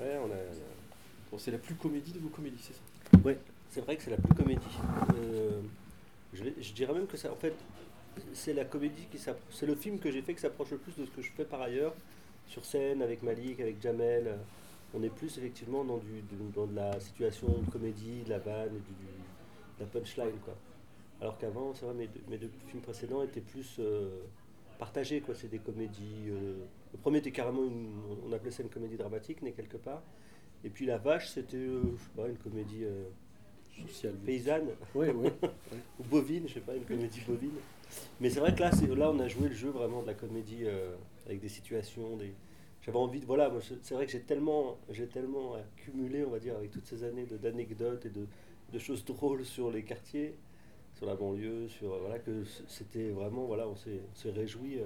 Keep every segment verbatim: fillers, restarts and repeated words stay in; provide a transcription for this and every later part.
ouais, on a... Bon, c'est la plus comédie de vos comédies, c'est ça? Ouais, c'est vrai que c'est la plus comédie. Euh, je, vais- je dirais même que ça, en fait, c'est la comédie qui s'appro- c'est le film que j'ai fait qui s'approche le plus de ce que je fais par ailleurs, sur scène, avec Malik, avec Jamel. euh, On est plus effectivement dans, du, du- dans de la situation de comédie, de la vanne, et du, de la Ouais. punchline, quoi. Alors qu'avant, c'est vrai, mes deux, mes deux films précédents étaient plus euh, partagés, quoi. C'est des comédies. euh, Le premier était carrément une, on appelait ça une comédie dramatique, né quelque part. Et puis La Vache, c'était, euh, je sais pas, une comédie euh, Social, vous dites. paysanne Ouais, ouais. Ouais. ou bovine, je sais pas, une Oui. comédie bovine. Mais c'est vrai que là, c'est, là, on a joué le jeu vraiment de la comédie euh, avec des situations, des. J'avais envie de, voilà, moi, je- c'est vrai que j'ai tellement, j'ai tellement accumulé, on va dire, avec toutes ces années de- d'anecdotes et de, de choses drôles sur les quartiers, sur la banlieue, sur euh, voilà, que c- c'était vraiment, voilà, on s'est, on s'est réjoui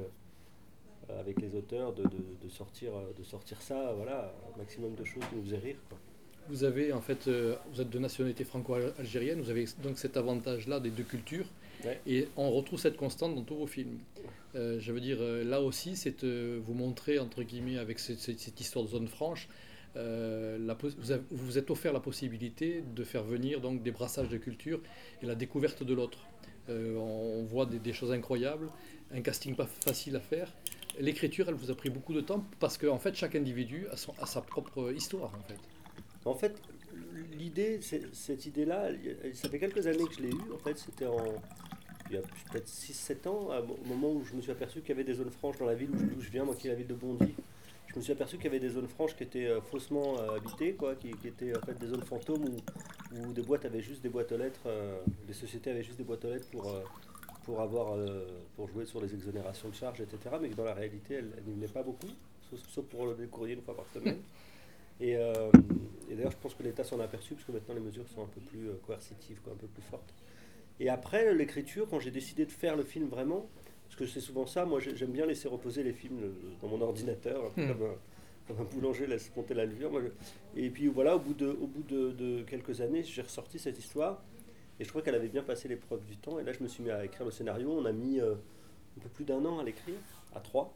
euh, avec les auteurs de, de- de sortir, euh, de sortir ça, voilà, un maximum de choses qui nous faisaient rire, quoi. Vous avez en fait, euh, vous êtes de nationalité franco-algérienne, vous avez donc cet avantage-là des deux cultures, Ouais. et on retrouve cette constante dans tous vos films. Euh, je veux dire, euh, là aussi, c'est euh, vous montrer, entre guillemets, avec cette, cette- cette histoire de zone franche, euh, la pos- vous avez- vous vous êtes offert la possibilité de faire venir donc des brassages de culture et la découverte de l'autre. Euh, on, on voit des, des choses incroyables, un casting pas facile à faire. L'écriture, elle vous a pris beaucoup de temps parce que en fait, chaque individu a, son- a sa propre histoire en fait. En fait, l'idée, c'est- cette idée-là, ça fait quelques années que je l'ai eue. En fait, c'était en, il y a peut-être six sept ans, au moment où je me suis aperçu qu'il y avait des zones franches dans la ville où je, d'où je viens, moi qui est la ville de Bondy. Je me suis aperçu qu'il y avait des zones franches qui étaient euh, faussement euh, habitées, quoi, qui, qui étaient en fait des zones fantômes où, où des boîtes avaient juste des boîtes aux lettres, euh, les sociétés avaient juste des boîtes aux lettres pour, euh, pour, avoir, euh, pour jouer sur les exonérations de charges, et cetera. Mais que dans la réalité, elles, elles n'y venaient pas beaucoup, sauf, sauf pour le courrier une fois par semaine. Et, euh, et d'ailleurs, je pense que l'État s'en a aperçu, parce que maintenant les mesures sont un peu plus euh, coercitives, quoi, un peu plus fortes. Et après, l'écriture, quand j'ai décidé de faire le film vraiment, parce que c'est souvent ça, moi j'ai- j'aime bien laisser reposer les films euh, dans mon ordinateur, un peu Hmm. comme un, comme un boulanger laisse monter la levure. Moi, je- Et puis voilà, au bout de, au bout de, de quelques années, j'ai ressorti cette histoire, et je crois qu'elle avait bien passé l'épreuve du temps. Et là, je me suis mis à écrire le scénario. On a mis euh, un peu plus d'un an à l'écrire, à trois.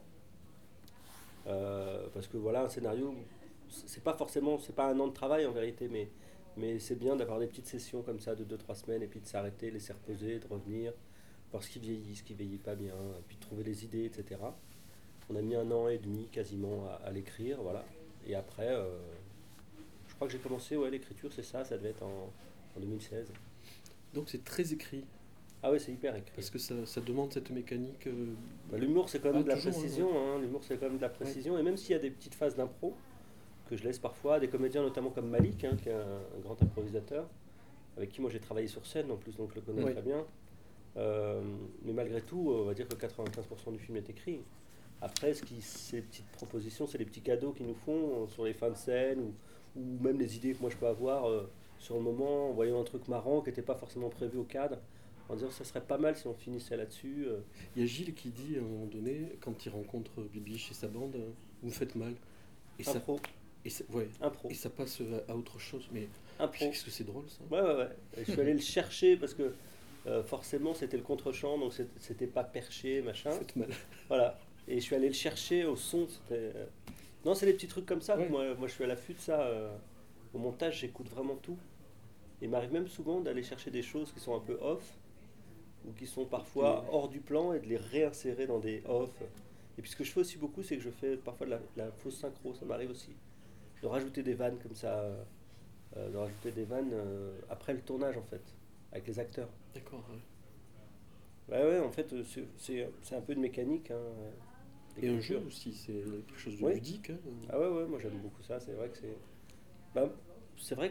Euh, parce que voilà, un scénario, c'est pas forcément, c'est pas un an de travail en vérité, mais, mais c'est bien d'avoir des petites sessions comme ça de deux trois semaines et puis de s'arrêter, laisser reposer, de revenir, voir ce qui vieillit, ce qui vieillit pas bien, et puis de trouver les idées, et cetera. On a mis un an et demi quasiment à, à l'écrire, voilà. Et après, euh, je crois que j'ai commencé, ouais, l'écriture, c'est ça, ça devait être en, en deux mille seize. Donc c'est très écrit Ah ouais, c'est hyper écrit. parce que ça, ça demande cette mécanique. euh, Bah, l'humour, c'est quand Ah, même de la toujours, hein, précision, hein. L'humour, c'est quand même de la ouais. Ouais. précision, et même s'il y a des petites phases d'impro, que je laisse parfois à des comédiens, notamment comme Malik, hein, qui est un, un grand improvisateur, avec qui moi j'ai travaillé sur scène en plus, donc je le connais Ouais. très bien. Euh, mais malgré tout, on va dire que quatre-vingt-quinze pour cent du film est écrit. Après, ce qui, ces petites propositions, c'est les petits cadeaux qu'ils nous font euh, sur les fins de scène, ou, ou même les idées que moi je peux avoir euh, sur le moment, en voyant un truc marrant qui n'était pas forcément prévu au cadre, en disant ça serait pas mal si on finissait là-dessus. euh. Il y a Gilles qui dit à un moment donné, quand il rencontre Bibiche et sa bande, euh, vous me faites mal. Et ça, Impro, et ça, ouais, impro, et ça passe à, à autre chose. Mais impro. qu'est-ce que c'est drôle ça. Ouais, ouais, ouais. Et je suis allé le chercher parce que euh, forcément c'était le contre-champ, donc c'est- c'était pas perché, machin. Vous faites mal. Voilà. Et je suis allé le chercher au son. C'était, euh, Non, c'est des petits trucs comme ça que Ouais. moi, moi je suis à l'affût de ça. euh, Au montage, j'écoute vraiment tout. Et il m'arrive même souvent d'aller chercher des choses qui sont un peu off ou qui sont parfois Des- hors du plan et de les réinsérer dans des off. Et puis ce que je fais aussi beaucoup, c'est que je fais parfois de la, de la fausse synchro, ça m'arrive aussi. De rajouter des vannes comme ça, euh, euh, de rajouter des vannes euh, après le tournage en fait, avec les acteurs. D'accord. Ouais. Ouais, ouais, en fait, euh, c'est c'est- c'est un peu de mécanique, hein, euh, Et un jeu d'écriture. aussi, c'est quelque chose de Oui. ludique. Hein. Ah ouais, ouais, moi j'aime beaucoup ça. C'est vrai que c'est. Bah, c'est vrai que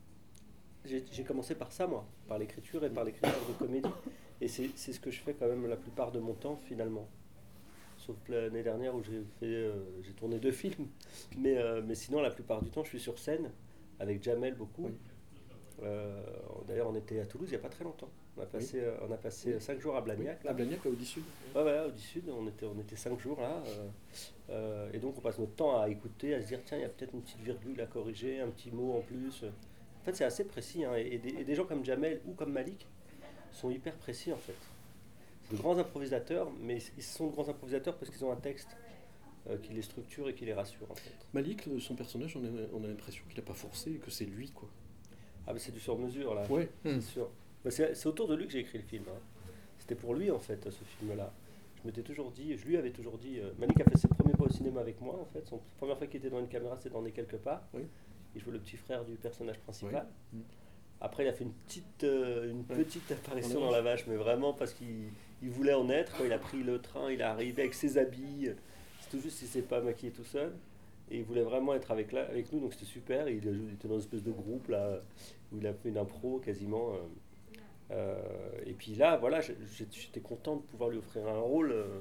j'ai j'ai commencé par ça, moi, par l'écriture et par l'écriture de comédie. Et c'est c'est ce que je fais quand même la plupart de mon temps, finalement. Sauf l'année dernière où j'ai fait, euh, j'ai tourné deux films. Mais, euh, mais sinon, la plupart du temps, je suis sur scène avec Jamel beaucoup. Oui. Euh, D'ailleurs, on était à Toulouse il n'y a pas très longtemps. On a Oui. passé, euh, on a passé Oui. cinq jours à Oui. Blagnac, À là. Blagnac, là, au Sud. Ouais, ouais, au Sud, on était, on était cinq jours là. euh, euh, et donc, on passe notre temps à écouter, à se dire, tiens, il y a peut-être une petite virgule à corriger, un petit mot en plus. En fait, c'est assez précis, hein, et, et des, et des gens comme Jamel ou comme Malik sont hyper précis, en fait. C'est de grands improvisateurs, mais ils sont de grands improvisateurs parce qu'ils ont un texte euh, qui les structure et qui les rassure en fait. Malik, son personnage, on a, on a l'impression qu'il n'a pas forcé et que c'est lui, quoi. Ah mais c'est du sur-mesure là, Ouais. c'est Hmm. sûr. Bah, c'est, c'est autour de lui que j'ai écrit le film. Hein. C'était pour lui en fait ce film-là. Je m'étais toujours dit, je lui avais toujours dit, euh, Malik a fait ses premiers pas au cinéma avec moi en fait. Son la première fois qu'il était dans une caméra, c'était dans Né quelque part. Oui. Il jouait le petit frère du personnage principal. Oui. Mm. Après, il a fait une petite, euh, une Ouais. petite apparition Dans dans la La Vache, mais vraiment parce qu'il il voulait en être. Quand il a pris le train, il est arrivé avec ses habits. C'est tout juste s'il s'est pas maquillé tout seul. Et il voulait vraiment être avec, là, avec nous, donc c'était super. Et il, a joué- il était dans une espèce de groupe là, où il a fait une impro quasiment. euh, euh, et puis là, voilà, j'ai- j'ai- j'étais content de pouvoir lui offrir un rôle euh,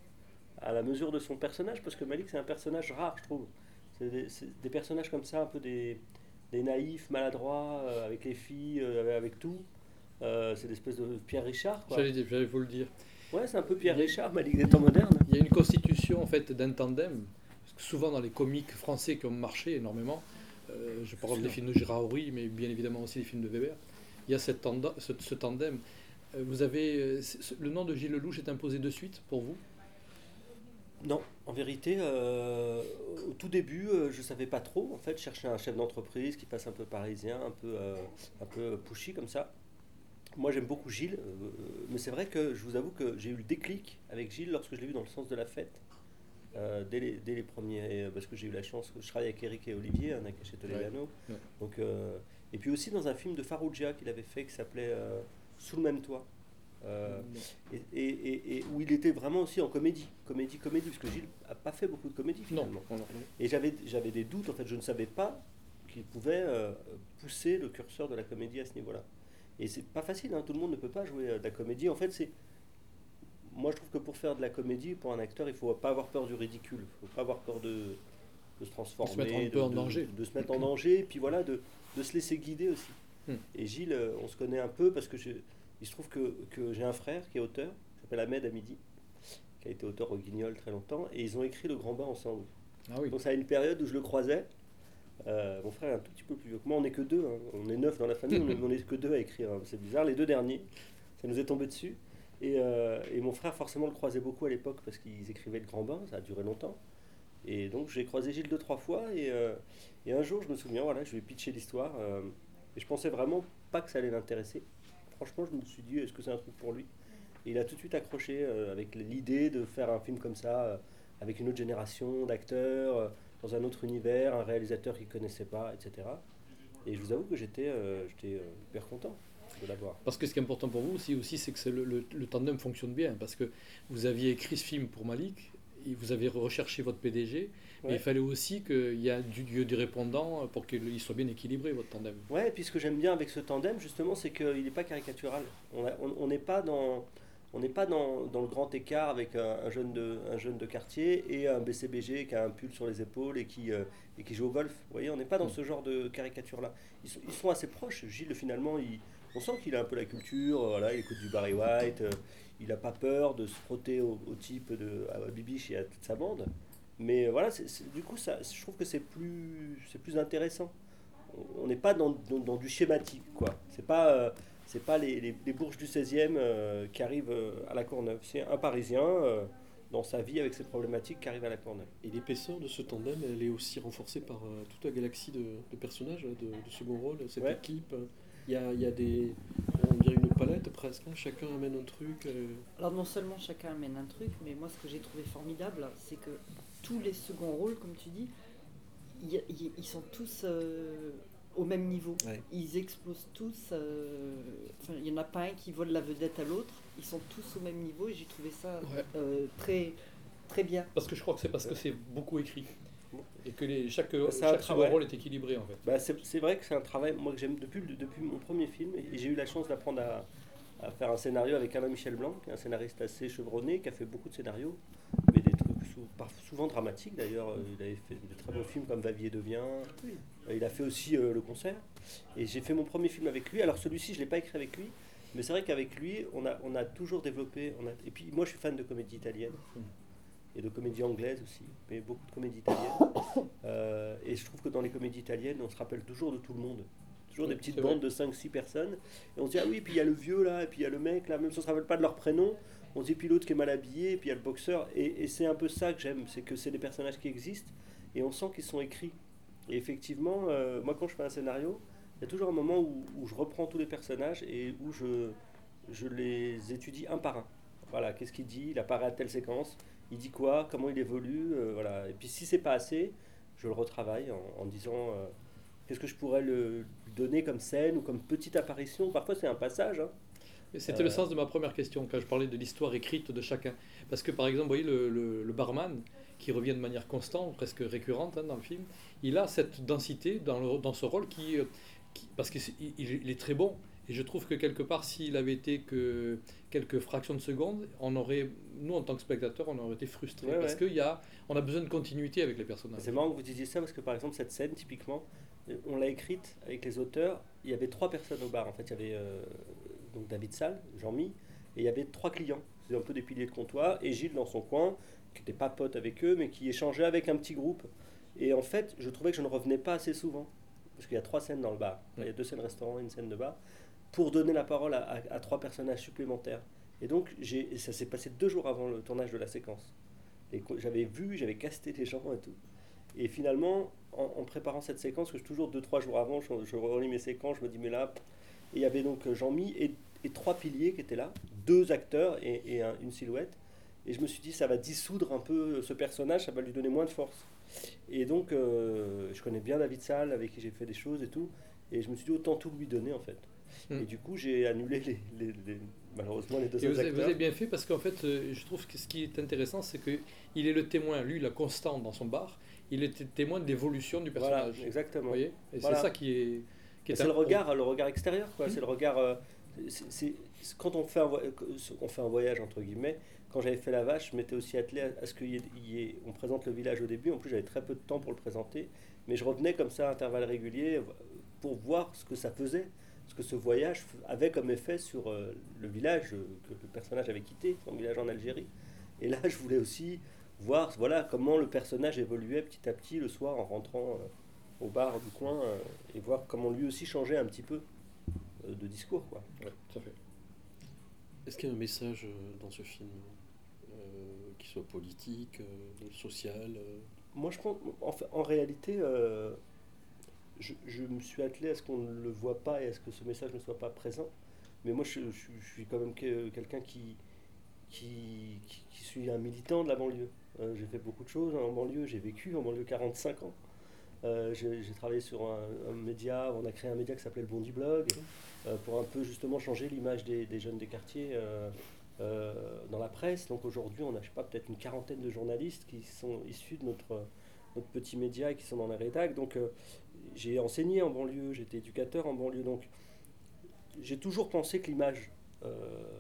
à la mesure de son personnage, parce que Malik, c'est un personnage rare, je trouve. C'est des, c'est des personnages comme ça, un peu des, des naïfs, maladroits, euh, avec les filles, euh, avec, avec tout. Euh, c'est l'espèce de Pierre Richard, quoi. J'allais, dire- j'allais vous le dire. Ouais, c'est un peu Pierre Richard, Malik des temps modernes. Il y a une constitution en fait d'un tandem. Parce que souvent dans les comiques français qui ont marché énormément, euh, je parle Sûr. des films de Gérard Houry, mais bien évidemment aussi des films de Weber, il y a cette tanda- ce, ce tandem. Euh, Vous avez, euh, c'est- le nom de Gilles Lelouch est imposé de suite pour vous? Non, en vérité, euh, au tout début, euh, je savais pas trop. En fait, je cherchais un chef d'entreprise qui passe un peu parisien, un peu, euh, un peu pushy comme ça. Moi, j'aime beaucoup Gilles, euh, mais c'est vrai que je vous avoue que j'ai eu le déclic avec Gilles lorsque je l'ai vu dans Le Sens de la Fête, euh, dès, les, dès les premiers, euh, parce que j'ai eu la chance, je travaille avec Eric et Olivier, hein, chez Toledano. Ouais. Donc, euh, et puis aussi dans un film de Farrugia qu'il avait fait qui s'appelait euh, Sous le même toit. Euh, et, et- et- et où il était vraiment aussi en comédie, comédie, comédie, parce que Gilles n'a pas fait beaucoup de comédie Non. finalement. non, non. Et j'avais, j'avais des doutes, en fait, je ne savais pas qu'il pouvait euh, pousser le curseur de la comédie à ce niveau-là. Et c'est pas facile, hein, tout le monde ne peut pas jouer euh, de la comédie. En fait, c'est. Moi, je trouve que pour faire de la comédie, pour un acteur, il ne faut pas avoir peur du ridicule. Il ne faut pas avoir peur de, de se transformer, De se mettre un de, peu en de- danger. de se mettre en danger, et puis voilà, de, de se laisser guider aussi. Hmm. Et Gilles, euh, on se connaît un peu parce que je- il se trouve que, que j'ai un frère qui est auteur, qui s'appelle Ahmed Hamidi, qui a été auteur au Guignol très longtemps, et ils ont écrit Le Grand Bain ensemble. Ah oui. Donc ça a une période où je le croisais. Euh, mon frère est un tout petit peu plus vieux que moi, on n'est que deux, hein. On est neuf dans la famille, on n'est que deux à écrire, hein. C'est bizarre, les deux derniers, ça nous est tombé dessus. Et, euh, et mon frère forcément le croisait beaucoup à l'époque parce qu'ils écrivaient Le Grand Bain, ça a duré longtemps. Et donc j'ai croisé Gilles deux, trois fois, et, euh, et un jour je me souviens, voilà, je lui ai pitché l'histoire, euh, et je pensais vraiment pas que ça allait l'intéresser. Franchement, je me suis dit, est-ce que c'est un truc pour lui? Et il a tout de suite accroché euh, avec l'idée de faire un film comme ça, euh, avec une autre génération d'acteurs, euh, dans un autre univers, un réalisateur qu'il ne connaissait pas, et cetera. Et je vous avoue que j'étais euh, j'étais euh, hyper content de l'avoir. Parce que ce qui est important pour vous aussi, aussi c'est que c'est le, le- le tandem fonctionne bien. Parce que vous aviez écrit ce film pour Malik, et vous avez recherché votre P D G, mais Ouais. il fallait aussi qu'il y ait du lieu des répondants pour qu'il soit bien équilibré, votre tandem. Ouais, et puis ce que j'aime bien avec ce tandem, justement, c'est qu'il n'est pas caricatural. On a- on- on n'est pas dans... On n'est pas dans, dans le grand écart avec un, un jeune de, un jeune de quartier et un B C B G qui a un pull sur les épaules et qui, euh, et qui joue au golf. Vous voyez, on n'est pas dans Mm. ce genre de caricature-là. Ils sont, ils sont assez proches. Gilles, finalement, il, on sent qu'il a un peu la culture. euh, Voilà, il écoute du Barry White. euh, il n'a pas peur de se frotter au, au type de à Bibiche et à toute sa bande. Mais euh, voilà, c'est- c'est- du coup, ça, je trouve que c'est plus, c'est plus intéressant. On n'est pas dans, dans- dans du schématique, quoi. C'est pas, euh, c'est pas les, les, les bourges du seizième euh, qui arrivent euh, à la Courneuve. C'est un Parisien euh, dans sa vie avec ses problématiques qui arrive à la Courneuve. Et l'épaisseur de ce tandem, elle est aussi renforcée par euh, toute la galaxie de, de personnages, de, de second rôle, cette Ouais. équipe. Il y a, il y a des, on dirait une palette presque, hein, chacun amène un truc. euh, Alors non seulement chacun amène un truc, mais moi ce que j'ai trouvé formidable, c'est que tous les seconds rôles, comme tu dis, il y a- il y- ils sont tous euh, au même niveau. Ouais. Ils explosent tous. euh, enfin, il n'y en a pas un qui vole la vedette à l'autre. Ils sont tous au même niveau et j'ai trouvé ça Ouais. euh, très, très bien. Parce que je crois que c'est parce que c'est beaucoup écrit. Et que les, chaque, Ça, chaque second ouais. rôle est équilibré en fait. Bah, c'est c'est vrai que c'est un travail moi, que j'aime depuis, le- depuis mon premier film. Et j'ai eu la chance d'apprendre à, à faire un scénario avec Alain Michel Blanc, qui est un scénariste assez chevronné, qui a fait beaucoup de scénarios, mais des trucs sou- par- souvent dramatiques d'ailleurs. Euh, Il avait fait de très bons films comme Vavier devient. Euh, Il a fait aussi euh, Le Concert. Et j'ai fait mon premier film avec lui. Alors celui-ci, je ne l'ai pas écrit avec lui, mais c'est vrai qu'avec lui, on a, on a toujours développé. On a, et puis moi, je suis fan de comédie italienne. Et de comédie anglaise aussi, mais beaucoup de comédie italienne. Euh, et je trouve que dans les comédies italiennes, on se rappelle toujours de tout le monde. toujours Oui, des petites c'est bandes vrai. de cinq six personnes. Et on se dit, ah oui, puis il y a le vieux là, et puis il y a le mec là, même si on ne se rappelle pas de leur prénom, on se dit, puis l'autre qui est mal habillé, et puis il y a le boxeur. Et, et c'est un peu ça que j'aime, c'est que c'est des personnages qui existent, et on sent qu'ils sont écrits. Et effectivement, euh, moi quand je fais un scénario, il y a toujours un moment où, où je reprends tous les personnages et où je, je les étudie un par un. Voilà, qu'est-ce qu'il dit, il apparaît à telle séquence, il dit quoi, comment il évolue, euh, voilà. Et puis si c'est pas assez, je le retravaille en, en disant euh, qu'est-ce que je pourrais le lui donner comme scène ou comme petite apparition. Parfois c'est un passage, hein. Et c'était le Euh, sens de ma première question quand je parlais de l'histoire écrite de chacun. Parce que par exemple, vous voyez, le, le- le barman, qui revient de manière constante, presque récurrente hein, dans le film, il a cette densité dans, le- dans ce rôle qui, euh, qui- parce qu'il il, il est très bon. Et je trouve que quelque part, s'il avait été que quelques fractions de seconde, on aurait, nous en tant que spectateurs, on aurait été frustrés. Ouais, Parce ouais. qu'on a, on a besoin de continuité avec les personnages. C'est marrant que vous disiez ça parce que par exemple cette scène typiquement, euh, on l'a écrite avec les auteurs. Il y avait trois personnes au bar en fait. Il y avait euh, donc David Salle, Jean-Mi, et il y avait trois clients. C'était un peu des piliers de comptoir et Gilles dans son coin, qui n'était pas pote avec eux, mais qui échangeait avec un petit groupe. Et en fait, je trouvais que je ne revenais pas assez souvent parce qu'il y a trois scènes dans le bar. Il y a deux scènes restaurant et une scène de bar pour donner la parole à, à- à trois personnages supplémentaires. Et donc j'ai, et ça s'est passé deux jours avant le tournage de la séquence. Et co- j'avais vu, j'avais casté les gens et tout. Et finalement, en, en préparant cette séquence, que je, toujours deux, trois jours avant, je, je relis mes séquences, je me dis, mais là, pff. Et il y avait donc euh, Jean-Mi et, et trois piliers qui étaient là, deux acteurs et, et un- une silhouette. Et je me suis dit, ça va dissoudre un peu ce personnage, ça va lui donner moins de force. Et donc, euh, je connais bien David Salle, avec qui j'ai fait des choses et tout. Et je me suis dit, autant tout lui donner en fait. Mm. Et du coup, j'ai annulé les, les- les- malheureusement les deux Et autres vous avez, vous acteurs. avez bien fait parce qu'en fait, euh, je trouve que ce qui est intéressant, c'est qu'il est le témoin, lui, la constante dans son bar, il est t- témoin de l'évolution du Voilà, personnage. Vous exactement. voyez Et Voilà. c'est ça qui est. Qui est C'est un- le regard, le regard extérieur, quoi. Mm. C'est le regard. euh, c'est- c'est- c'est- quand on fait, un, voy- on fait un voyage entre guillemets, quand j'avais fait la vache, je m'étais aussi attelé à, à ce qu'il y ait, il y ait- on présente le village au début. En plus, j'avais très peu de temps pour le présenter, mais je revenais comme ça à intervalles réguliers pour voir ce que ça faisait, ce que ce voyage avait comme effet sur euh, le village euh, que le personnage avait quitté, son village en Algérie. Et là, je voulais aussi voir, voilà, comment le personnage évoluait petit à petit le soir en rentrant euh, au bar du coin euh, et voir comment lui aussi changeait un petit peu euh, de discours, quoi. Ouais, tout à fait. Est-ce qu'il y a un message euh, dans ce film euh, qui soit politique, euh, social euh, Moi, je pense, en, fait- en réalité, euh, je, je me suis attelé à ce qu'on ne le voit pas et à ce que ce message ne soit pas présent. Mais moi, je, je- je suis quand même que- quelqu'un qui, qui, qui, qui suis un militant de la banlieue. Euh, j'ai fait beaucoup de choses en banlieue, j'ai vécu en banlieue quarante-cinq ans. Euh, j'ai j'ai travaillé sur un, un média, on a créé un média qui s'appelait le Bondi Blog, euh, pour un peu justement changer l'image des, des jeunes des quartiers euh, euh, dans la presse. Donc aujourd'hui, on a, je sais pas, peut-être une quarantaine de journalistes qui sont issus de notre, notre petit média et qui sont dans la rédac. Donc euh, j'ai enseigné en banlieue, j'étais éducateur en banlieue. Donc j'ai toujours pensé que l'image... euh,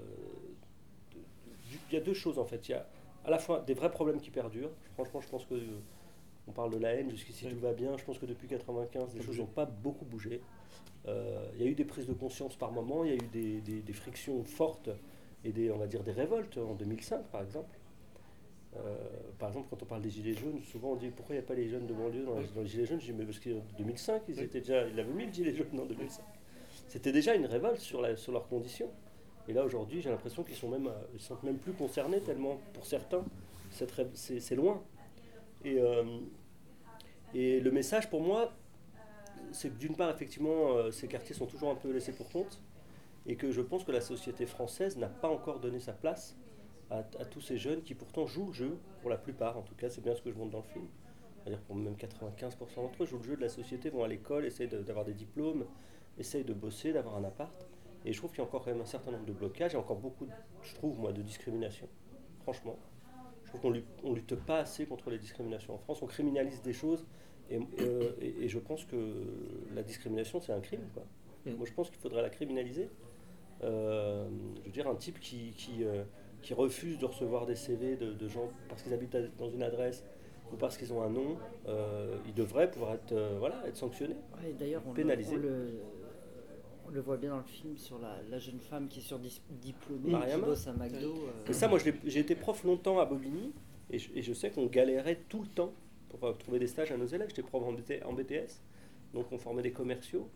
du- il y a deux choses en fait. Il y a à la fois des vrais problèmes qui perdurent. Franchement, je pense que... euh, on parle de la haine, jusqu'ici Oui. tout va bien. Je pense que depuis quatre-vingt-quinze, les Ça choses bouge. n'ont pas beaucoup bougé. Euh, Il y a eu des prises de conscience par moment, il y a eu des, des- des frictions fortes et des, on va dire, des révoltes en deux mille cinq, par exemple. Euh, par exemple, quand on parle des Gilets jaunes, souvent on dit pourquoi il n'y a pas les jeunes de banlieue dans, les- Oui. dans les Gilets jaunes. Je dis mais parce qu'en deux mille cinq, ils Oui. étaient déjà, ils avaient mis le Gilet jaune en deux mille cinq. C'était déjà une révolte sur, la, sur leurs conditions. Et là aujourd'hui, j'ai l'impression qu'ils sont même, euh, ils sont même plus concernés tellement, pour certains, cette ré- c'est c'est loin. Et, euh, et le message pour moi, c'est que d'une part, effectivement, euh, ces quartiers sont toujours un peu laissés pour compte, et que je pense que la société française n'a pas encore donné sa place à, à tous ces jeunes qui pourtant jouent le jeu, pour la plupart, en tout cas, c'est bien ce que je montre dans le film. C'est-à-dire pour même quatre-vingt-quinze pour cent d'entre eux jouent le jeu de la société, vont à l'école, essayent de- d'avoir des diplômes, essayent de bosser, d'avoir un appart. Et je trouve qu'il y a encore quand même un certain nombre de blocages, et encore beaucoup, de- je trouve, moi, de discrimination. Franchement. Je trouve qu'on lutte, on lutte pas assez contre les discriminations en France. On criminalise des choses, et, euh, et- et je pense que la discrimination, c'est un crime, quoi. Mm. Moi, je pense qu'il faudrait la criminaliser. Euh, je veux dire, un type qui, qui, euh, qui refuse de recevoir des C V de, de gens parce qu'ils habitent à- dans une adresse ou parce qu'ils ont un nom, euh, il devrait pouvoir être, euh, voilà, être sanctionné. Ouais, d'ailleurs, on, le- Pénalisé. on le, on le voit bien dans le film sur la, la jeune femme qui est surdiplômée, Mariama. qui bosse à McDo. euh, Et ça, moi, je l'ai- j'ai été prof longtemps à Bobigny, et je, et je sais qu'on galérait tout le temps pour euh, trouver des stages à nos élèves. J'étais prof en, B T en B T S, donc on formait des commerciaux.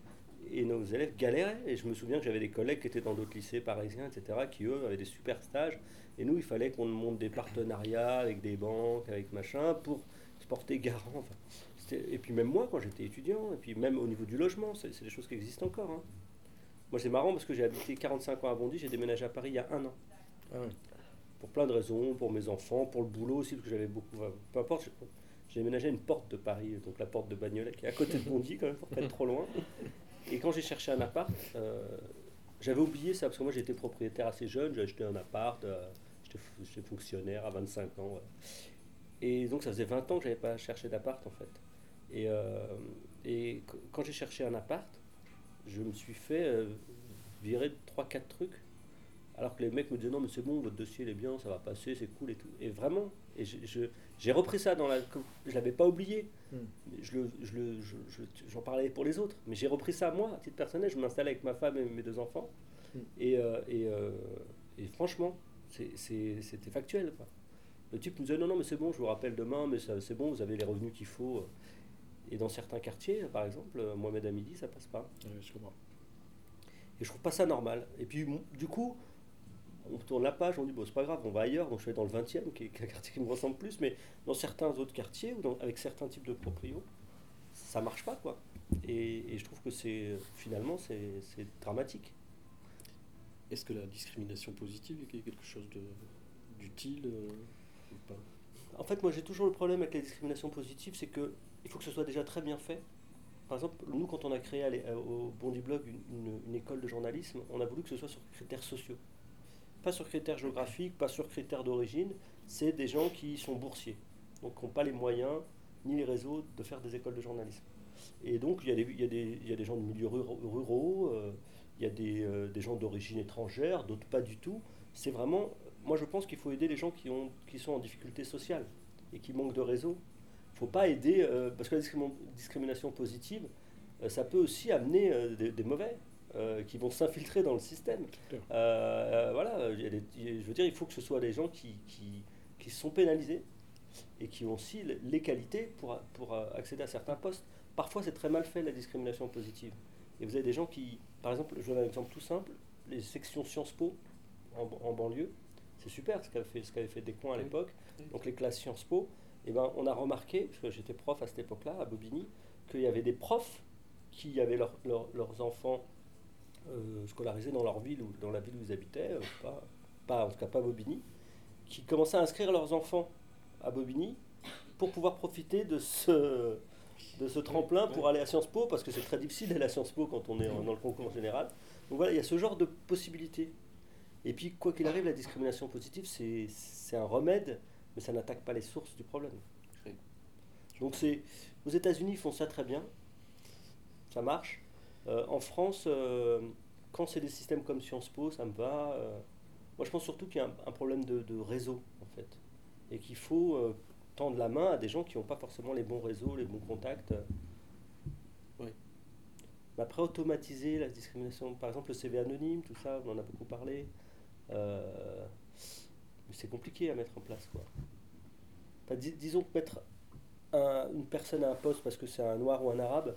et nos élèves galéraient. Et je me souviens que j'avais des collègues qui étaient dans d'autres lycées parisiens, et cetera, qui eux avaient des super stages. Et nous, il fallait qu'on monte des partenariats avec des banques, avec machin, pour se porter garant. Enfin, et puis même moi, quand j'étais étudiant, et puis même au niveau du logement, c'est, c'est des choses qui existent encore. Hein. Moi, c'est marrant parce que j'ai habité quarante-cinq ans à Bondy, j'ai déménagé à Paris il y a un an. Ah ouais. Pour plein de raisons, pour mes enfants, pour le boulot aussi, parce que j'avais beaucoup... Enfin, peu importe, j'ai déménagé à une porte de Paris, donc la porte de Bagnolet, qui est à côté de Bondy quand même, pour pas être trop loin. Et quand j'ai cherché un appart, euh, j'avais oublié ça, parce que moi j'étais propriétaire assez jeune, j'ai acheté un appart, euh, j'étais, j'étais fonctionnaire à vingt-cinq ans. Ouais. Et donc ça faisait vingt ans que j'avais pas cherché d'appart en fait. Et, euh, et quand j'ai cherché un appart, je me suis fait euh, virer trois quatre trucs. Alors que les mecs me disaient non mais c'est bon, votre dossier il est bien, ça va passer, c'est cool et tout. Et vraiment, et je, je, j'ai repris ça dans la... Je l'avais pas oublié, mm. je le, je le, je, je, j'en parlais pour les autres, mais j'ai repris ça moi, à titre personnel, je m'installais avec ma femme et mes deux enfants. Mm. Et, euh, et, euh, et franchement, c'est, c'est, c'était factuel. Quoi. Le type me disait non non mais c'est bon, je vous rappelle demain, mais ça, c'est bon, vous avez les revenus qu'il faut. Et dans certains quartiers, par exemple, Mohamed Hamidi, ça passe pas. Oui, je comprends. Et je trouve pas ça normal. Et puis du coup... On tourne la page, on dit bon c'est pas grave, on va ailleurs, donc je vais dans le vingtième, qui est un quartier qui me ressemble plus, mais dans certains autres quartiers, ou dans, avec certains types de proprios, ça marche pas quoi. Et, et je trouve que c'est finalement c'est, c'est dramatique. Est-ce que la discrimination positive est quelque chose de, d'utile euh, ou pas ? En fait moi j'ai toujours le problème avec les discriminations positives, c'est que il faut que ce soit déjà très bien fait. Par exemple, nous quand on a créé au Bondy Blog une, une, une école de journalisme, on a voulu que ce soit sur critères sociaux. Pas sur critères géographiques, pas sur critères d'origine, c'est des gens qui sont boursiers, donc qui n'ont pas les moyens ni les réseaux de faire des écoles de journalisme. Et donc il y a des, il y a des, il y a des gens de milieux ruraux, euh, il y a des, euh, des gens d'origine étrangère, d'autres pas du tout. C'est vraiment, moi je pense qu'il faut aider les gens qui, ont, qui sont en difficulté sociale et qui manquent de réseau. Il ne faut pas aider, euh, parce que la discrimination positive, euh, ça peut aussi amener euh, des, des mauvais. Euh, qui vont s'infiltrer dans le système. Euh, euh, voilà, il y a des, je veux dire, il faut que ce soit des gens qui, qui, qui sont pénalisés et qui ont aussi les qualités pour, pour accéder à certains postes. Parfois, c'est très mal fait, la discrimination positive. Et vous avez des gens qui, par exemple, je donne un exemple tout simple, les sections Sciences Po en, en banlieue, c'est super ce qu'avait fait, ce qu'avait fait Descoings à l'époque. Donc les classes Sciences Po, et ben, on a remarqué, parce que j'étais prof à cette époque-là, à Bobigny, qu'il y avait des profs qui avaient leur, leur, leurs enfants Euh, scolarisés dans leur ville ou dans la ville où ils habitaient, euh, pas, pas, en tout cas pas Bobigny, qui commençaient à inscrire leurs enfants à Bobigny pour pouvoir profiter de ce, de ce tremplin pour aller à Sciences Po, parce que c'est très difficile d'aller à Sciences Po quand on est en, dans le concours général. Donc voilà, il y a ce genre de possibilités. Et puis, quoi qu'il arrive, la discrimination positive, c'est, c'est un remède, mais ça n'attaque pas les sources du problème. Donc c'est, aux États-Unis, ils font ça très bien, ça marche. Euh, en France, euh, quand c'est des systèmes comme Sciences Po, ça me va. Euh, moi, je pense surtout qu'il y a un, un problème de, de réseau, en fait. Et qu'il faut euh, tendre la main à des gens qui n'ont pas forcément les bons réseaux, les bons contacts. Oui. Mais après, automatiser la discrimination, par exemple le C V anonyme, tout ça, on en a beaucoup parlé. Euh, mais c'est compliqué à mettre en place, quoi. Enfin, dis, disons que mettre un, une personne à un poste parce que c'est un noir ou un arabe,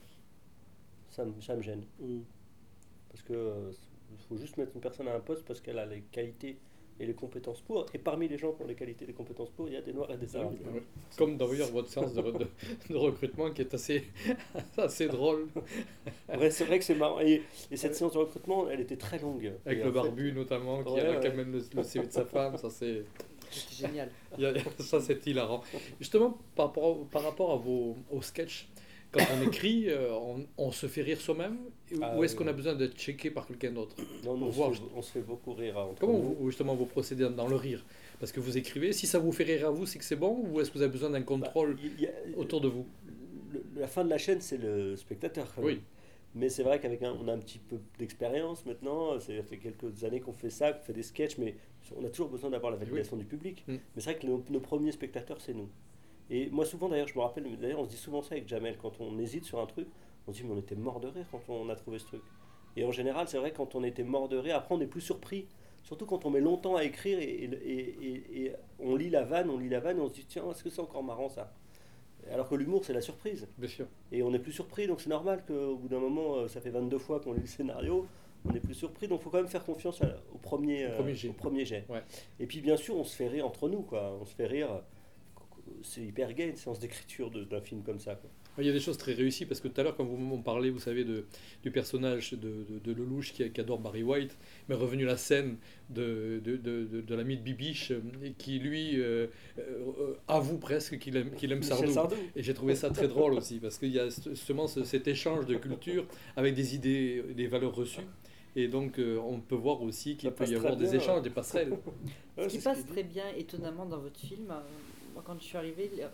Ça me, ça me gêne. Mmh. Parce qu'il euh, faut juste mettre une personne à un poste parce qu'elle a les qualités et les compétences pour. Et parmi les gens qui ont les qualités et les compétences pour, il y a des noirs et des arabes. Oui, oui. Comme d'ailleurs votre séance de, de, de recrutement qui est assez, assez drôle. Ouais, c'est vrai que c'est marrant. Et, et cette séance de recrutement, elle était très longue. Avec et le barbu fait, notamment, qui ouais, a ouais. quand même le, le C V de sa femme. Ça, c'est... C'était génial. Ça, c'est hilarant. Justement, par rapport, par rapport à vos, aux sketchs, quand on écrit, euh, on, on se fait rire soi-même ah, ou est-ce oui, qu'on a besoin d'être checké par quelqu'un d'autre? Non, non on, voir, se fait, on se fait beaucoup rire. Entre comment nous. Vous, justement vous procédez dans le rire? Parce que vous écrivez, si ça vous fait rire à vous, c'est que c'est bon, ou est-ce que vous avez besoin d'un contrôle bah, y a, autour de vous? le, La fin de la chaîne, c'est le spectateur. Quand même. Oui. Mais c'est vrai qu'avec un, on a un petit peu d'expérience maintenant, ça fait quelques années qu'on fait ça, qu'on fait des sketchs, mais on a toujours besoin d'avoir la validation oui. du public. Mm. Mais c'est vrai que nos, nos premiers spectateurs, c'est nous. Et moi souvent d'ailleurs, je me rappelle, d'ailleurs on se dit souvent ça avec Jamel, quand on hésite sur un truc, on se dit mais on était mort de rire quand on a trouvé ce truc. Et en général, c'est vrai quand on était mort de rire, après on est plus surpris, surtout quand on met longtemps à écrire et, et, et, et, et on lit la vanne, on lit la vanne et on se dit tiens, est-ce que c'est encore marrant ça? Alors que l'humour, c'est la surprise. Bien sûr. Et on n'est plus surpris, donc c'est normal qu'au bout d'un moment, euh, ça fait vingt-deux fois qu'on lit le scénario, on n'est plus surpris, donc il faut quand même faire confiance à- au premier, Au euh, premier jet. au premier jet. Ouais. Et puis bien sûr, on se fait rire entre nous, quoi. On se fait rire. C'est hyper gay une séance d'écriture de- d'un film comme ça, quoi. Il y a des choses très réussies parce que tout à l'heure, quand vous m'en parlez, vous savez, de, du personnage de, de, de Lelouch qui, qui adore Barry White, m'est revenu la scène de, de, de, de, de l'ami de Bibiche euh, et qui, lui, euh, euh, avoue presque qu'il aime, qu'il aime Michel Sardou. Sardou. Et j'ai trouvé ça très drôle aussi parce qu'il y a justement ce- cet échange de culture avec des idées, des valeurs reçues. Et donc, euh, on peut voir aussi qu'il Ça peut y passe avoir très des bien, échanges, ouais. des passerelles. Ouais, Ce qui c'est passe qu'il dit. très bien, étonnamment, dans votre film, euh, moi quand je suis arrivée, les, euh,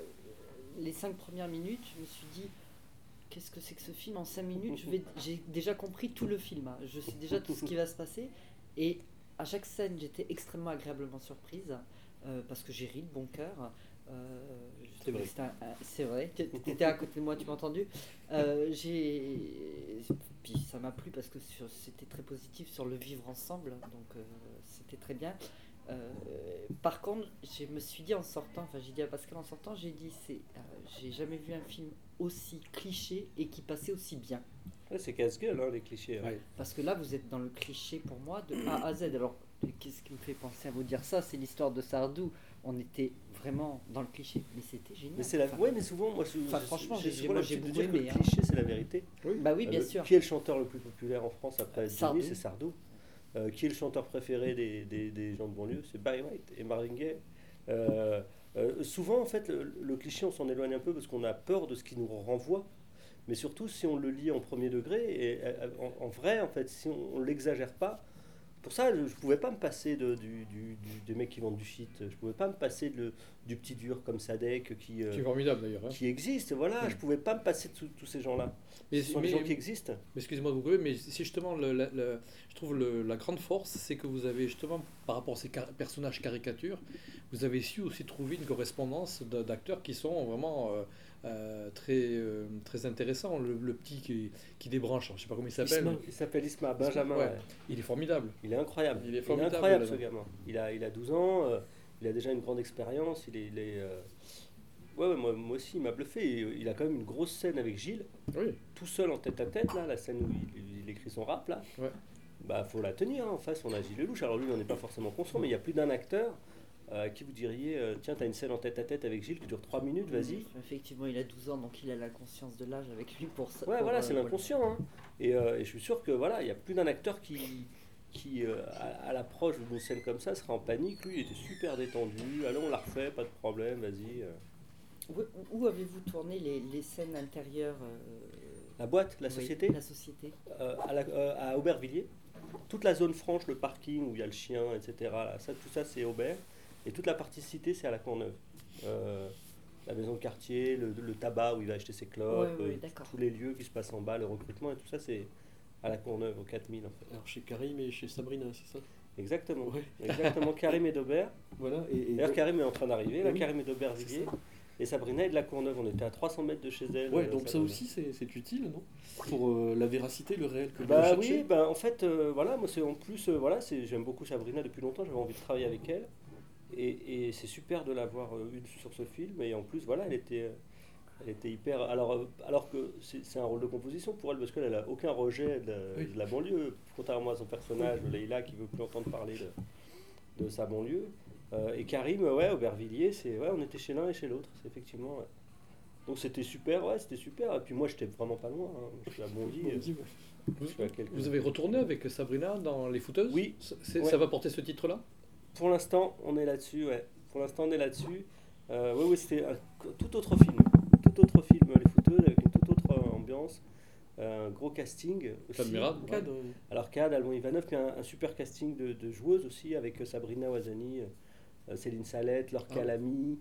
les cinq premières minutes, je me suis dit, qu'est-ce que c'est que ce film? En cinq minutes, je vais- j'ai déjà compris tout le film. hein. Je sais déjà tout ce qui va se passer. Et à chaque scène, j'étais extrêmement agréablement surprise, euh, parce que j'ai ri de bon cœur. Euh, je C'est trouvais vrai. que c'était un- un- C'est vrai, tu étais à côté de moi, tu m'as entendu. Euh, j'ai... Puis ça m'a plu parce que sur- c'était très positif sur le vivre ensemble, donc euh, c'était très bien. Euh, par contre, je me suis dit en sortant, enfin j'ai dit à Pascal en sortant, j'ai dit c'est, euh, j'ai jamais vu un film aussi cliché et qui passait aussi bien. Ouais, c'est casse-gueule, hein, les clichés. hein. Ouais. Parce que là, vous êtes dans le cliché pour moi de A à Z. Alors, qu'est-ce qui me fait penser à vous dire ça? C'est l'histoire de Sardou. On était vraiment dans le cliché, mais c'était génial. Mais c'est la. Enfin, Ouais, mais souvent, moi, je, Enfin, je- franchement, j'ai j'ai- souvent moi, l'habitude j'ai de beaucoup dire que aimé, le hein. cliché, c'est la vérité. Bah oui, bien Euh, sûr. Qui est le chanteur le plus populaire en France après Sardou. Jimmy? C'est Sardou. Euh, qui est le chanteur préféré des, des, des gens de banlieue? C'est Barry White et Marvin Gaye. Euh, euh, souvent, en fait, le, le cliché, on s'en éloigne un peu parce qu'on a peur de ce qui nous renvoie. Mais surtout, si on le lit en premier degré, et euh, en, en vrai, en fait, si on ne l'exagère pas, pour ça, je ne pouvais pas me passer de, du, du, du- des mecs qui vendent du shit. Je ne pouvais pas me passer de, du petit dur comme Sadek qui, euh, C'est formidable d'ailleurs. hein. qui existe. Voilà, Mm. je ne pouvais pas me passer de tous tous ces gens-là. Mais- Ce sont mais- des gens qui existent. Mais excusez-moi de vous couper, mais c'est justement, le, le- le- je trouve le- la grande force, c'est que vous avez justement, par rapport à ces car- personnages caricatures, vous avez su aussi trouver une correspondance de- d'acteurs qui sont vraiment euh, euh, très, euh, très intéressants. Le, le petit qui, qui débranche, je ne sais pas comment il s'appelle, Isma. Il s'appelle Isma Benjamin. Ouais. ouais. il est formidable. Il est incroyable. Il est formidable, incroyable, ce là-dedans. gamin. Il a, il a douze ans, euh, il a déjà une grande expérience. Il est, il est, euh, ouais, ouais, moi, moi aussi, il m'a bluffé. Et il a quand même une grosse scène avec Gilles, Oui, tout seul en tête à tête, là, la scène où il, il écrit son rap, là. Ouais. Bah, faut la tenir. hein. En face, on a Gilles Lelouch. Alors lui, on n'est pas forcément conscient, mais il y a plus d'un acteur euh, à qui vous diriez euh, tiens, t'as une scène en tête à tête avec Gilles qui dure trois minutes, vas-y. Effectivement, il a douze ans, donc il a la conscience de l'âge avec lui pour ça. Ouais, pour, voilà, euh, c'est l'inconscient. hein. Et, euh, et je suis sûr que voilà, il y a plus d'un acteur qui, qui euh, à, à l'approche d'une scène comme ça, sera en panique. Lui, il était super détendu. Allez, on la refait, pas de problème, vas-y. euh. Où, où avez-vous tourné les, les scènes intérieures euh, La boîte, la oui, société, La société. euh, à, la- euh, à Aubervilliers. Toute la zone franche, le parking où il y a le chien, et cetera. Là, ça, tout ça, c'est Aubert. Et toute la partie cité, c'est à la Courneuve. Euh, la maison de quartier, le, le tabac où il va acheter ses clopes, Ouais, ouais, euh, d'accord. tous les lieux qui se passent en bas, le recrutement et tout ça, c'est à la Courneuve, au quatre mille en fait. Alors chez Karim et chez Sabrina, c'est ça? Exactement. Ouais. Exactement. Karim et d'Aubert. Voilà. Et, et- D'ailleurs, Karim est en train d'arriver. Là, Oui, Karim est d'Aubervilliers. Et Sabrina est de la Courneuve. On était à trois cents mètres de chez elle. Ouais, euh, donc ça Sabrina. aussi c'est c'est utile, non? Pour euh, la véracité, le réel que vous Bah cherchez. oui, bah, en fait, euh, voilà, moi c'est en plus, euh, voilà, c'est, j'aime beaucoup Sabrina depuis longtemps, j'avais envie de travailler avec elle. Et, et c'est super de l'avoir euh, eue sur ce film. Et en plus, voilà, elle était, euh, elle était hyper. Alors, euh, alors que c'est, c'est un rôle de composition pour elle, parce qu'elle n'a aucun rejet de, Oui. de la banlieue, contrairement à son personnage, Leïla, qui veut plus entendre parler de, de sa banlieue. Euh, et Karim, ouais, Aubervilliers, c'est, ouais, on était chez l'un et chez l'autre, c'est effectivement. ouais. Donc c'était super, ouais, c'était super. Et puis moi, j'étais vraiment pas loin. hein. Je suis à Bondy. On euh, dit, ouais. vous, je suis à quelques- vous avez retourné avec Sabrina dans Les Fouteuses? Oui. C'est- Ouais. Ça va porter ce titre-là? Pour l'instant, on est là-dessus, ouais. Pour l'instant, on est là-dessus. Euh, oui, oui, c'était un tout autre film. Tout autre film, Les Fouteuses, avec une toute autre euh, ambiance. Un gros casting aussi. Admirable. Ouais. Cad, euh, Alors, Cad, Alban Ivanov, puis un, un super casting de, de joueuses aussi, avec euh, Sabrina Ouazani, euh, Céline Salette, Laure Ah. Calamy,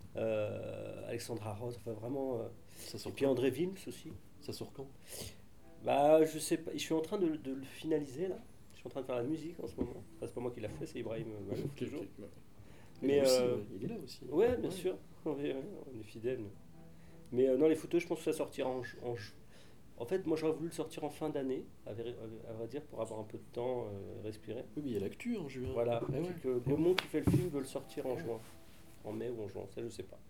euh, Alexandra Rose, enfin vraiment. euh, ça et sort puis quand? André Vins aussi. Ça sort quand? Bah, je sais pas, je suis en train de, de le finaliser là. Je suis en train de faire la musique en ce moment. Enfin, c'est pas moi qui l'a fait, c'est Ibrahim euh, Malouf, Ok, toujours. ok, ouais. Mais Mais, aussi, euh, ouais, il est là aussi. Ouais, bien sûr. Ouais, ouais, on est fidèles. nous. Mais euh, non, les photos, je pense que ça sortira en, ju- en ju- En fait, moi, j'aurais voulu le sortir en fin d'année, à, vrai à vrai dire, pour avoir un peu de temps, euh, respirer. Oui, mais il y a l'actu en juin. Voilà. Eh ouais. Puis que Gaumont qui fait le film veut le sortir en juin. En mai ou en juin, ça, je sais pas.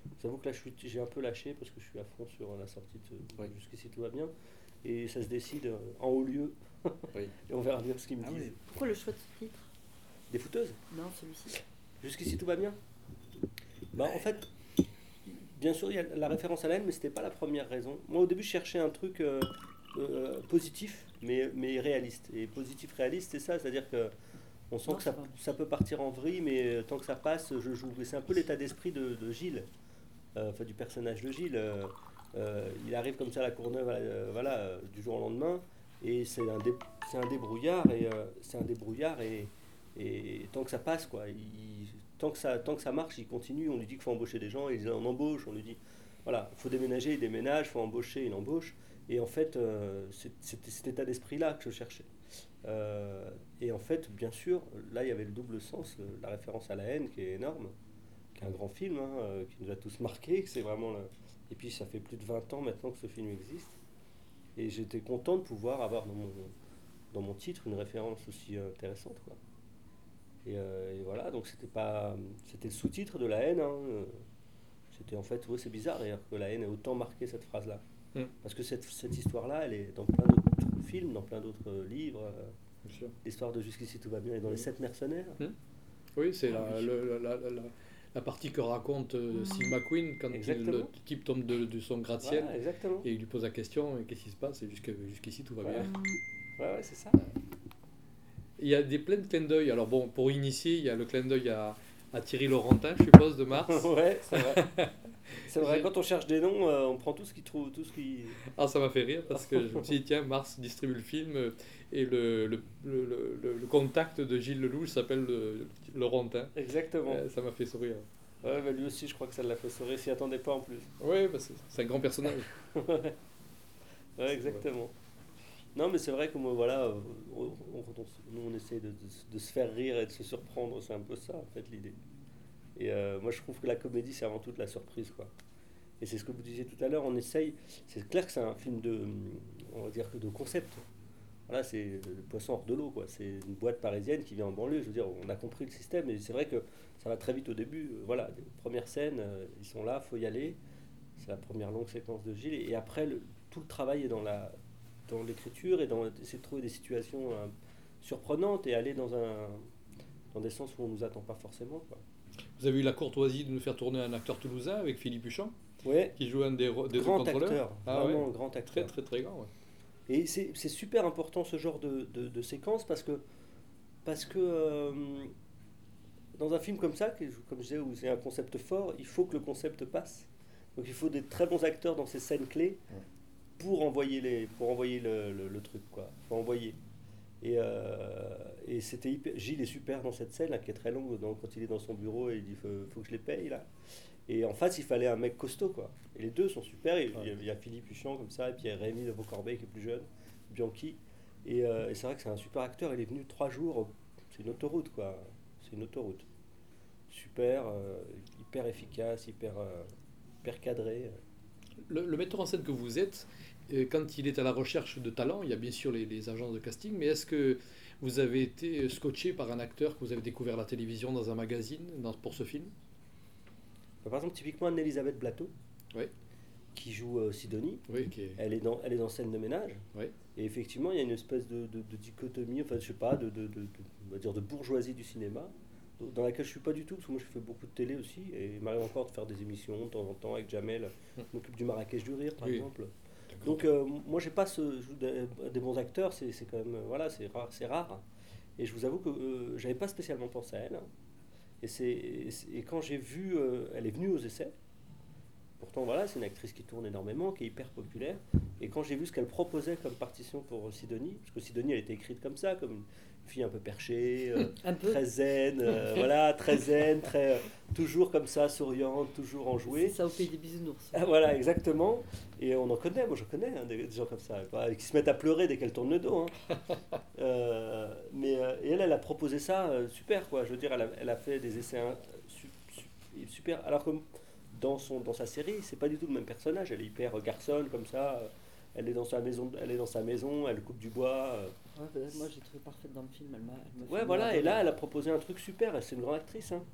J'avoue que là, je suis- j'ai un peu lâché parce que je suis à fond sur la sortie de Ouais. Jusqu'ici tout va bien. Et ça se décide euh, en haut lieu. Oui. Et on verra bien ce qu'ils me Ah disent. oui. Pourquoi le choix de ce titre? Des fouteuses. Non, celui-ci. Jusqu'ici tout va bien. Bah, en fait, bien sûr, il y a la référence à la haine, mais c'était pas la première raison. Moi, au début, je cherchais un truc euh, euh, positif, mais, mais réaliste. Et positif, réaliste, c'est ça. C'est-à-dire que on sent Non, que ça, c'est pas- ça peut partir en vrille, mais tant que ça passe, je joue. Et c'est un peu l'état d'esprit de, de Gilles, euh, enfin du personnage de Gilles. Euh, euh, il arrive comme ça à la Courneuve, euh, voilà, euh, du jour au lendemain, et c'est un, dé- c'est un débrouillard, et euh, c'est un débrouillard, et, et tant que ça passe, quoi. Il- tant que ça, tant que ça marche, il continue. On lui dit qu'il faut embaucher des gens, il en embauche. On lui dit, voilà, il faut déménager, il déménage, il faut embaucher, il embauche. Et en fait, euh, c'est- c'était cet état d'esprit-là que je cherchais. Euh, et en fait, bien sûr, là, il y avait le double sens, le- la référence à la haine qui est énorme, qui est un grand film, hein, euh, qui nous a tous marqués, que c'est vraiment le- Et puis, ça fait plus de vingt ans maintenant que ce film existe. Et j'étais content de pouvoir avoir dans mon, dans mon titre une référence aussi intéressante, quoi. Et, euh, et voilà, donc c'était pas, c'était le sous-titre de la haine, hein, euh, C'était en fait, ouais, c'est bizarre d'ailleurs que la haine ait autant marqué cette phrase-là. Mm. Parce que cette, cette histoire-là, elle est dans plein d'autres films, dans plein d'autres euh, livres. euh, Bien sûr. L'histoire de Jusqu'ici tout va bien est dans Les Oui. Sept Mercenaires. Mm. Oui, c'est Ah la, oui. le- la, la- la- la partie que raconte euh, Steve McQueen quand il- Exactement. le type tombe de, de son gratte-ciel Voilà, exactement. et il lui pose la question, et qu'est-ce qui se passe, et jusqu'à- jusqu'ici tout va Ouais. bien. Ouais, ouais, c'est ça. Il y a des plein de clins d'œil. Alors bon, pour initier, il y a le clin d'œil à, à Thierry Laurentin, je suppose, de Mars. Ouais, c'est vrai. C'est vrai, J'ai- quand on cherche des noms, euh, on prend tout ce qui trouve, tout ce qui. Ah, ça m'a fait rire parce que je me suis dit, tiens, Mars distribue le film euh, et le, le, le, le- le contact de Gilles Lelouch s'appelle le, Laurentin. Exactement. Euh, ça m'a fait sourire. Ouais, bah, lui aussi, je crois que ça l'a fait sourire. S'y attendait pas en plus. Oui, bah, c'est c'est un grand personnage. Ouais, exactement. Non, mais c'est vrai que moi, voilà, euh, on, on- on- nous, on essaie de, de- de se faire rire et de se surprendre. C'est un peu ça, en fait, l'idée. Et euh, moi, je trouve que la comédie, c'est avant tout de la surprise, quoi. Et c'est ce que vous disiez tout à l'heure, on essaye. C'est clair que c'est un film de, on va dire que de concept. Voilà, c'est le poisson hors de l'eau, quoi. C'est une boîte parisienne qui vient en banlieue. Je veux dire, on a compris le système, et c'est vrai que ça va très vite au début. Euh, Voilà, les premières scènes, euh, ils sont là, faut y aller. C'est la première longue séquence de Gilles, et après, le- tout le travail est dans la, dans l'écriture et dans essayer de trouver des situations euh, surprenantes et aller dans un, dans des sens où on nous attend pas forcément, quoi. Vous avez eu la courtoisie de nous faire tourner un acteur toulousain avec Philippe Huchon, Ouais, qui joue un des, ro- des deux grand contrôleurs. acteur, Ah vraiment ouais, grand très acteur. très très grand. Ouais. Et c'est c'est super important ce genre de, de, de séquence parce que, parce que euh, dans un film comme ça, qui- comme je disais, où c'est un concept fort, il faut que le concept passe. Donc il faut des très bons acteurs dans ces scènes clés Ouais. pour envoyer, les, pour envoyer le, le- le truc, quoi. Faut envoyer. Et, euh, et c'était hyper- Gilles est super dans cette scène là, qui est très longue, donc, quand il est dans son bureau et il dit faut, faut que je les paye là. Et en face, il fallait un mec costaud, quoi. Et les deux sont super. Et il, y a, il y a Philippe Huchon comme ça, et puis il y a Rémi de Vaucorbeil qui est plus jeune, Bianchi. Et, euh, et c'est vrai que c'est un super acteur. Il est venu trois jours. C'est une autoroute, quoi. C'est une autoroute. Super, euh, hyper efficace, hyper, euh, hyper cadré. Le, le metteur en scène que vous êtes, euh, quand il est à la recherche de talent, il y a bien sûr les, les agences de casting, mais est-ce que vous avez été scotché par un acteur que vous avez découvert à la télévision dans un magazine dans- pour ce film? Par exemple, typiquement Anne-Elisabeth Blateau, Oui. qui joue euh, Sidonie. Oui, qui est- Elle est dans, elle est dans Scène de ménage. Oui. Et effectivement, il y a une espèce de, de- de dichotomie, enfin, je sais pas, de, de, de- de- on va dire de bourgeoisie du cinéma, dans laquelle je suis pas du tout, parce que moi je fais beaucoup de télé aussi, et il m'arrive encore de faire des émissions de temps en temps avec Jamel. Je m'occupe du Marrakech du Rire, par Oui. exemple. Donc, euh, moi, j'ai pas ce, je joue des, des bons acteurs, c'est c'est quand même, euh, voilà, c'est rare, c'est rare. Et je vous avoue que euh, j'avais pas spécialement pensé à elle. Et, c'est, et, c'est- et quand j'ai vu, euh, elle est venue aux essais. Pourtant, voilà, c'est une actrice qui tourne énormément, qui est hyper populaire. Et quand j'ai vu ce qu'elle proposait comme partition pour Sidonie, parce que Sidonie, elle était écrite comme ça, comme une fille un peu perchée, euh, Un peu. très zen, euh, voilà, très zen, très, euh, toujours comme ça, souriante, toujours C'est enjouée. ça au pays des bisounours. Ah, voilà, exactement. Et on en connaît, moi je connais hein, des, des gens comme ça, quoi, qui se mettent à pleurer dès qu'elle tourne le dos. Hein. Euh, mais euh, et elle, elle a proposé ça, euh, super quoi. Je veux dire, elle a, elle a fait des essais hein, su- su- super. Alors que dans son dans sa série, c'est pas du tout le même personnage. Elle est hyper garçonne comme ça. euh, Elle est dans sa maison, elle est dans sa maison, elle coupe du bois. euh. Ouais, bah, moi j'ai trouvé parfaite dans le film. Elle m'a, elle m'a fait Ouais, une voilà. Et là, merveille. elle a proposé un truc super. C'est une grande actrice. Hein.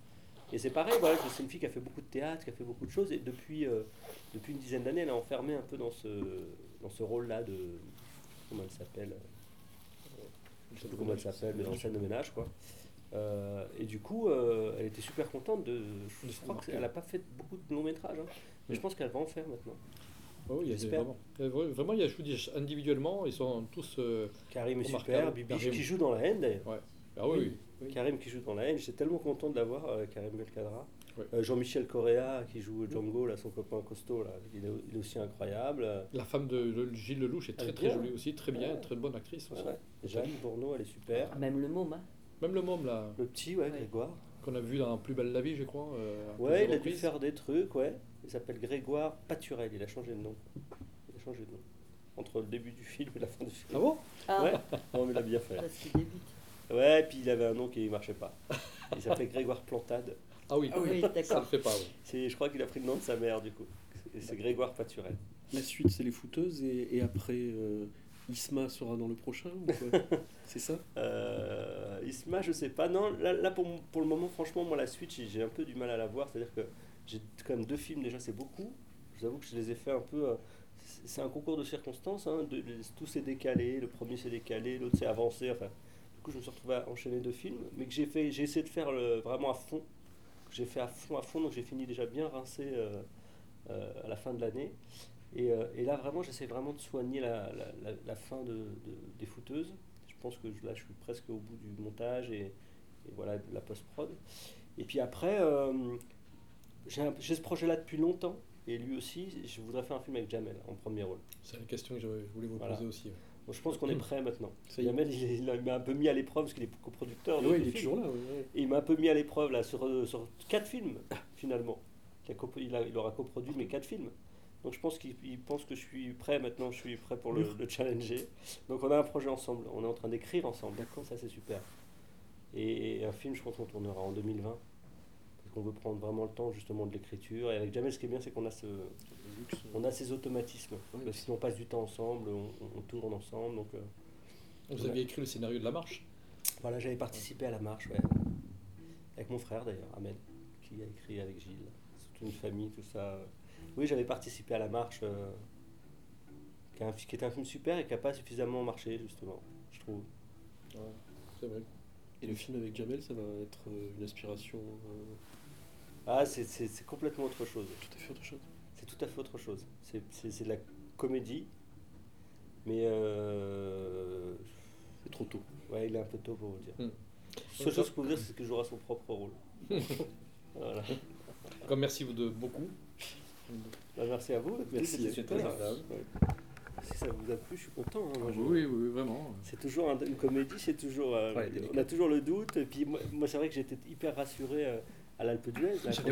Et c'est pareil, voilà, c'est une fille qui a fait beaucoup de théâtre, qui a fait beaucoup de choses, et depuis, euh, depuis une dizaine d'années, elle est enfermée un peu dans ce, dans ce rôle-là de. Comment elle s'appelle euh, Je ne sais plus comment elle s'appelle, mais dans scène de ménage, quoi. Euh, et du coup, euh, elle était super contente de. Je, je crois qu'elle n'a pas fait beaucoup de longs métrages, hein, mais je pense qu'elle va en faire maintenant. Oh, il y a des- J'espère. vraiment, Euh, vra- vraiment, il y a, je vous dis, individuellement, ils sont tous. euh, Karim est Remarquable. super, Bibiche Karim. qui joue dans La Haine d'ailleurs. ouais. Ah oui, oui. Oui. Karim qui joue dans La Haine, j'étais tellement content de l'avoir, euh, Karim Belkadra. Ouais. Euh, Jean-Michel Correa qui joue Django, là, son copain costaud, là, il, est, il est aussi incroyable. Euh, La femme de, de Gilles Lelouch est Elle très est très bien. jolie aussi, très bien, Ouais. très bonne actrice aussi. ouais. Jeanne Bourneau, elle est super. Même le môme, hein. Même le môme là, Le petit, ouais, Ouais. Grégoire. qu'on a vu dans Plus belle la vie, je crois. euh, à Ouais, plusieurs il a dû reprises. faire des trucs, ouais. Il s'appelle Grégoire Paturel, il a changé de nom. Il a changé de nom. Entre le début du film et la fin du film. Ah bon Ah, Ouais, non, mais il a bien fait. parce qu'il débute. Ouais, et puis il avait un nom qui marchait pas. Il s'appelait Grégoire Plantade. Ah oui, Oui, ça ne d'accord. le fait pas. Oui. C'est, je crois qu'il a pris le nom de sa mère, du coup. Et c'est Grégoire Paturel. La suite, c'est les footeuses, et, et après, euh, Isma sera dans le prochain ou quoi? C'est ça? Euh, Isma, je sais pas. Non, là, là pour, pour le moment, franchement, moi, la suite, j'ai, j'ai un peu du mal à la voir. C'est-à-dire que j'ai quand même deux films déjà, c'est beaucoup. Je vous avoue que je les ai fait un peu. euh, c'est c'est un concours de circonstances. Hein, de- de- tout s'est décalé. Le premier s'est décalé, l'autre s'est avancé. Enfin, du coup, je me suis retrouvé à enchaîner deux films, mais que j'ai fait, j'ai essayé de faire le- vraiment à fond. Que j'ai fait à fond, à fond. Donc j'ai fini déjà bien rincé euh, euh, à la fin de l'année. Et, euh, et là, vraiment, j'essaie vraiment de soigner la, la- la- la fin de, de- des footeuses. Je pense que je- là, je suis presque au bout du montage et, et voilà, de la post-prod. Et puis après, euh, j'ai, un- j'ai ce projet-là depuis longtemps. Et lui aussi, je voudrais faire un film avec Jamel en premier rôle. C'est la question que je voulais vous Voilà. poser aussi. ouais. Donc je pense qu'on est prêt maintenant. Ça y est. Jamel, il, il m'a un peu mis à l'épreuve parce qu'il est coproducteur. de- Oui, du il est film. toujours là. ouais, ouais. Et il m'a un peu mis à l'épreuve là sur, euh, sur quatre films finalement. Il, a copro- il, a- il aura coproduit mes quatre films. Donc je pense qu'il il pense que je suis prêt maintenant, je suis prêt pour le, le challenger. Donc on a un projet ensemble, on est en train d'écrire ensemble. D'accord, ça c'est super. Et, un film, je pense qu'on tournera en deux mille vingt. Parce qu'on veut prendre vraiment le temps justement de l'écriture. Et avec Jamel, ce qui est bien, c'est qu'on a, ce, Le luxe, on a ces automatismes. Ouais, Parce qu'on passe du temps ensemble, on, on tourne ensemble. Donc euh, Vous Ouais. avez écrit le scénario de La Marche. voilà, j'avais participé à la marche, ouais. Avec mon frère d'ailleurs, Ahmed, qui a écrit avec Gilles. C'est toute une famille, tout ça. Oui, j'avais participé à la marche, euh, qui, est un, qui était un film super et qui n'a pas suffisamment marché, justement, je trouve. Ouais, c'est vrai. Et le film avec Jamel, ça va être euh, une inspiration euh, Ah, c'est, c'est, c'est complètement autre chose. tout à fait autre chose. C'est tout à fait autre chose. C'est, c'est, c'est de la comédie, mais euh, C'est trop tôt. ouais, il est un peu tôt pour vous dire. Hmm. La seule chose que je peux vous dire, c'est qu'il jouera son propre rôle. Voilà. Comme merci vous de beaucoup. Bah, merci à vous. Merci, C'était c'était super. agréable. Ouais. Si ça vous a plu, je suis content. hein. Moi, je- Oui, oui, oui, vraiment. C'est toujours un- une comédie, c'est toujours. euh, Ouais, on délicat. a toujours le doute. Et puis moi, moi, c'est vrai que j'étais hyper rassuré euh, à l'Alpe d'Huez. là, J'avais quand